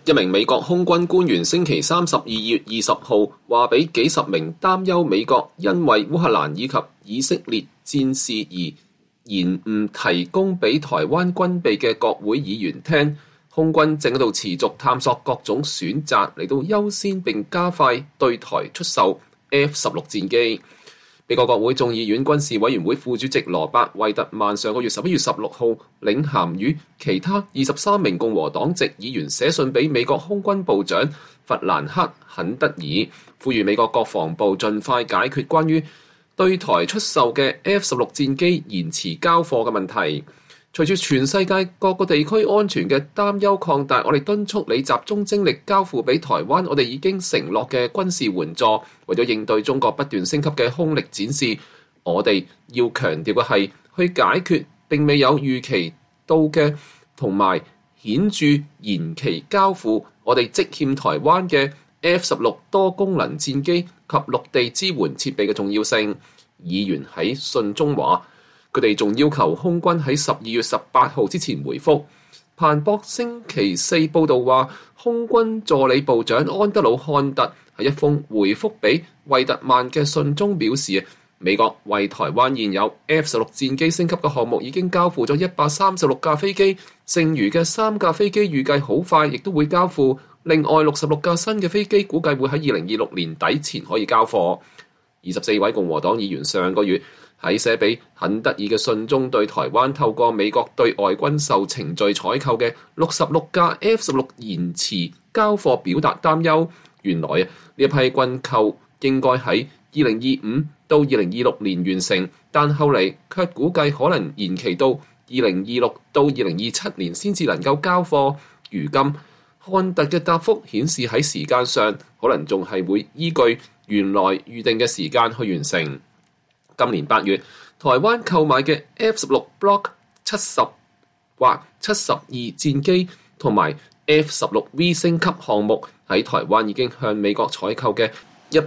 一名美國空軍官員星期三12月20號話俾幾十名擔憂美國因為烏克蘭以及以色列戰事而延誤提供俾台灣軍備嘅國會議員聽，空軍正喺度持續探索各種選擇嚟到優先並加快對台出售 F-16 戰機。美國國會眾議院軍事委員會副主席羅伯·惠特曼上個月11月16號領銜與其他23名共和黨籍議員寫信俾美國空軍部長弗蘭克·肯德爾，呼籲美國國防部盡快解決關於對台出售嘅 F-16 戰機延遲交貨嘅問題。隨住全世界各個地區安全嘅擔憂擴大，我哋敦促你集中精力交付俾台灣我哋已經承諾嘅軍事援助。為咗應對中國不斷升級嘅空力展示，我哋要強調嘅係去解決並未有預期到嘅同埋顯著延期交付我哋積欠台灣嘅 F-16 多功能戰機及陸地支援設備嘅重要性。議員喺信中話，佢哋仲要求空軍喺12月18號之前回覆。彭博星期四報導話，空軍助理部長安德魯漢特喺一封回覆俾惠特曼嘅信中表示，美國為台灣現有 F-16 戰機升級嘅項目已經交付咗136架飛機，剩餘嘅3架飛機預計好快亦都會交付，另外66架新嘅飛機估計會喺2026年底前可以交貨。24位共和黨議員上個月喺寫俾肯德爾嘅信中，對台灣透過美國對外軍售程序採購嘅66架 F-16 延遲交貨表達擔憂。原來呢一批軍購應該喺2025到2026年完成，但後嚟卻估計可能延期到2026到2027年先至能夠交貨。如今漢特嘅答覆顯示喺時間上可能仲係會依據原來預定嘅時間去完成。今年8月，台灣購買嘅 F-16 Block 70或72戰機同埋 F-16V 升級項目喺台灣已經向美國採購嘅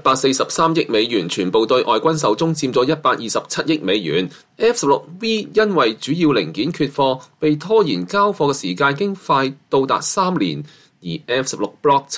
143億美元，全部對外軍售中佔咗127億美元。F-16V 因為主要零件缺貨，被拖延交貨嘅時間已經快到達3年，而 F-16 Block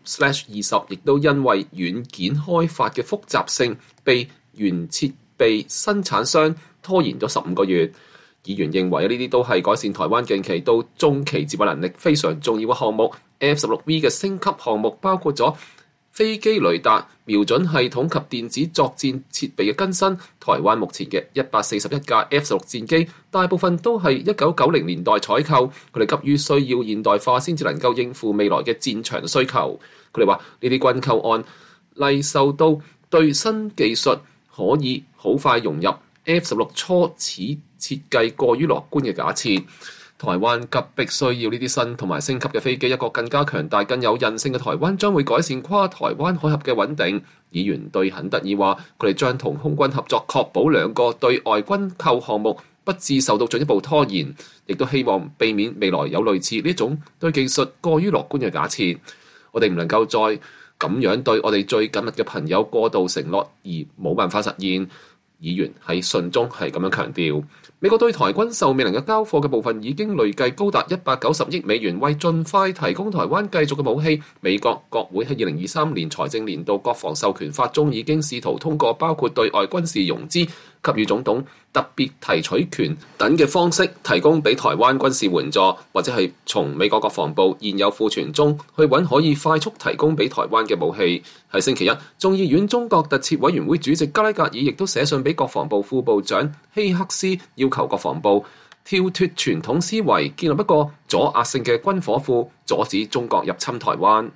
70/20亦都因為軟件開發嘅複雜性，被原設備生產商拖延咗15個月。議員認為呢啲都係改善台灣近期到中期接駁能力非常重要嘅項目。F-16V 嘅升級項目包括咗飛機雷達、瞄準系統及電子作戰設備嘅更新。台灣目前嘅141架 F-16 戰機，大部分都係1990年代採購，佢哋急於需要現代化先至能夠應付未來嘅戰場需求。佢哋話呢啲軍購案例受到對新技術可以好快融入 F-16 初始設計過於樂觀嘅假設。台灣急迫需要呢啲新同埋升級嘅飛機，一個更加強大、更有韌性嘅台灣將會改善跨台灣海峽嘅穩定。議員對肯德爾話，佢哋將同空軍合作，確保兩個對外軍購項目不致受到進一步拖延，亦都希望避免未來有類似呢種對技術過於樂觀嘅假設。我哋唔能夠再咁樣對我哋最緊密嘅朋友過度承諾而冇辦法實現。議員喺信中係咁樣強調，美國對台軍售未能夠交貨嘅部分已經累計高達190億美元，為盡快提供台灣繼續嘅武器。美國國會喺2023年財政年度國防授權法中已經試圖通過包括對外軍事融資、給予總統特別提取權等嘅方式提供俾台灣軍事援助，或者係從美國國防部現有庫存中去揾可以快速提供俾台灣嘅武器。喺星期一，眾議院中國特設委員會主席加拉格爾亦都寫信俾國防部副部長希克斯，要求國防部跳脫傳統思維，建立一個阻壓性嘅軍火庫，阻止中國入侵台灣。